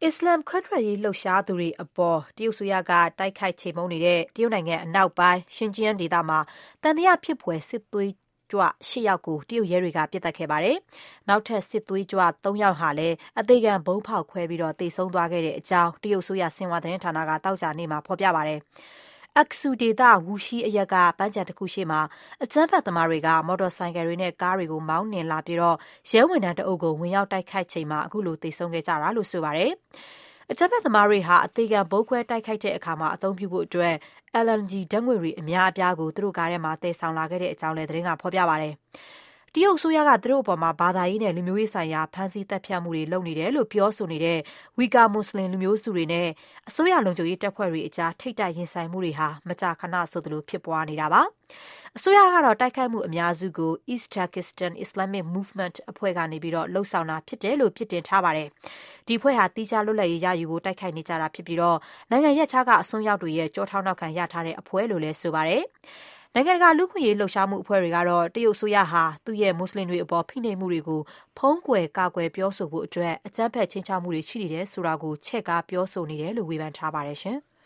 အစ္စလာမ်ခွဲထွက်ရေးလှုပ်ရှားသူတွေအပေါ်တရုတ်အစိုးရကတိုက်ခိုက်ချေမှုန်းနေတဲ့တရုတ်နိုင်ငံအနောက်ပိုင်းရှင်ကျန်းဒေသမှာသံသယဖြစ်ဖွယ်စစ်သွေးကြွ8 ယောက်ကိုတရုတ်ရဲတွေကပစ်သတ်ခဲ့ပါတယ်။နောက်ထပ်စစ်သွေးကြွ3 ယောက်ဟာလည်းအသေခံဗုံးဖောက်ခွဲပြီးသေဆုံးသွားခဲ့တဲ့အကြောင်းတရုတ်အစိုးရဆင်ဟွာသတင်းဌာနကသောကြာနေ့မှာဖော်ပြပါတယ်။ Aksu ဒေသဝူရှိအရပ်ကပန်းခြံတစ်ခုရှေ့မှာအကြမ်းဖက်သမားတွေကမော်တော်ဆိုင်ကယ်တွေနဲ့ကားတွေကိုမောင်းနှင်လာပြီးရဲဝန်ထမ်းတအုပ်ကိုဝင်ရောက်တိုက်ခိုက်ချိန်မှာအခုလိုသေဆုံးခဲ့ကြတာလို့ဆိုပါတယ်။အကြမ်းဖက်သမားတွေဟာအသေးခံဗုံးခွဲတိုက်ခိုက်တဲ့အခါအသုံးပြုဖို့အတွက် LNG ဓာတ်ငွေ့တွေအများအပြားကိုသူတို့ကားထဲမှာသယ်ဆောင်လာခဲ့တဲ့အကြောင်းလည်းသတင်းကဖော်ပြပါတယ်။တရုတ်အစိုးရကသူတို့အပေါ်ဘာသာရေးနဲ့လူမျိုးရေးဆိုင်ရာဖမ်းဆီးသတ်ဖြတ်မှုတွေလုပ်နေတယ်လို့ပြောဆိုနေတဲ့ဝီကာမွတ်စလင်လူမျိုးစုတွေနဲ့အစိုးရလုံခြုံရေးတပ်ဖွဲ့တွေအကြားထိပ်တိုက်ရင်ဆိုင်မှုတွေဟာမကြာခဏဆိုသလိုဖြစ်ပွားနေတာပါ။အစိုးရကတော့တိုက်ခိုက်မှုအများစုကို East Turkestan Islamic Movement အဖွဲ့ကနေလှုပ်ဆောင်တာဖြစ်တယ်လို့ပြစ်တင်ထားပါတယ်။ဒီအဖွဲ့ဟာသီးခြားလွတ်လပ်ရေးရယူဖို့တိုက်ခိုက်နေကြတာဖြစ်ပြီးနိုင်ငံရပ်ခြားကအစွန်းရောက်တွေရဲ့ကြောထောက်နောက်ခံရထားတဲ့အဖွဲ့လို့လည်းဆိုပါတယ်။နိုင်ငံတကာလူ့အခွင့်အရေးလှုပ်ရှားမှုအဖွဲ့တွေကတော့တရုတ်အစိုးရဟာသူ့ရဲ့မွတ်စလင်တွေအပေါ်ဖိနှိပ်မှုတွေကိုဖုံးကွယ်ကာကွယ်ပြောဆိုဖို့အတွက်အကြမ်းဖက်ခြိမ်းခြောက်မှုတွေရှိနေတယ်ဆိုတာကိုချဲ့ကားပြောဆိုနေတယ်လို့ဝေဖန်ထားပါတယ်ရှင်။